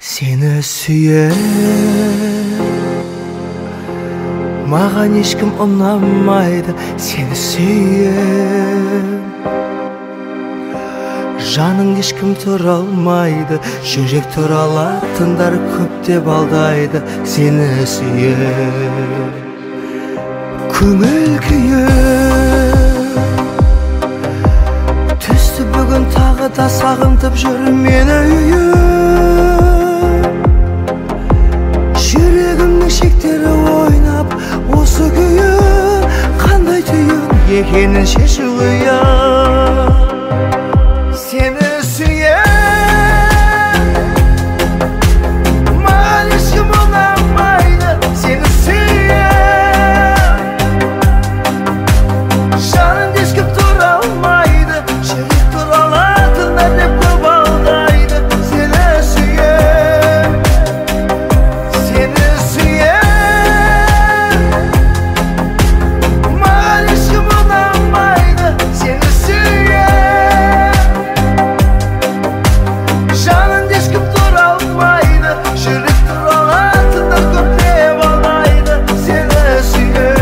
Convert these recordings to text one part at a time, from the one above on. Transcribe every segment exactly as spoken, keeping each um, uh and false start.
Seni süyer, mağan ешкім ұнамайды. Seni süyer, жаның ешкім тұра алмайды. Жүрек туралатындар көп деп алдайды. Seni süyer, көңіл күйер, түсті бүгін тағы да сағынтып жүр мені үйір. Жүрегімнің шектері ойнап, осы күйі қандай түйін екенін шешу қиын. Seni süyer, mağan ешкім ұнамайды. Seni süyer, жаның ешкім тұра алмайды. Жүрек туралатындар деп көп алдайды. Seni süyer, seni süyer, mağan ешкім ұнамайды. Seni süyer, жаның ешкім тұра алмайды. Жүрек туралатындар көп деп алдайды. Seni süyer.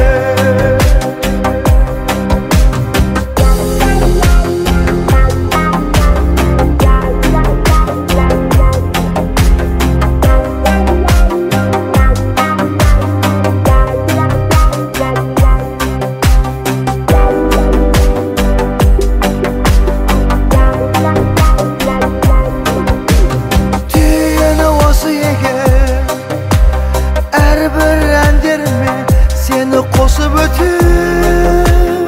Түйіні осы екен, әрбір әндеріме сені қосып өтем.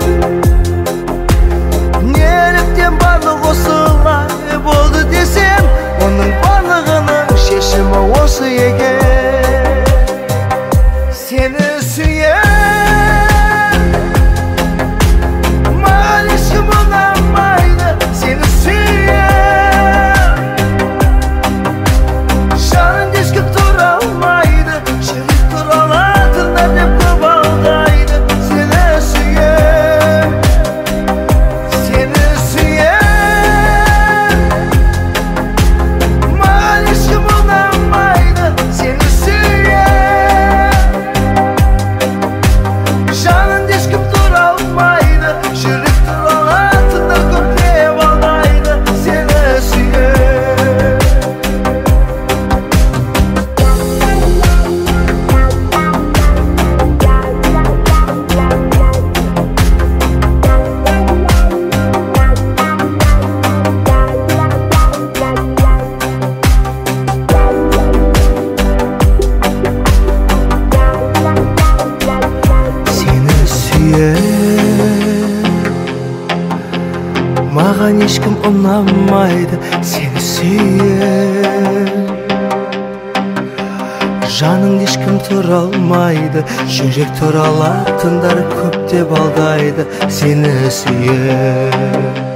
Неліктен барлық осылай болды десем, оның барлығының шешімі осы екен. Seni süyer, mağan ешкім ұнамайды. Seni süyer, жаның ешкім тұра алмайды. Жүрек туралатындар деп көп алдайды. Seni süyer, seni süyer, mağan ешкім ұнамайды. Seni süyer, жаның ешкім тұра алмайды. Жүрек туралатындар көп деп алдайды. Seni süyer. Seni süyer, mağan ешкім ұнамайды. Seni süyer, жаның ешкім тұра алмайды. Жүрек туралатындар көп деп алдайды. Seni süyer.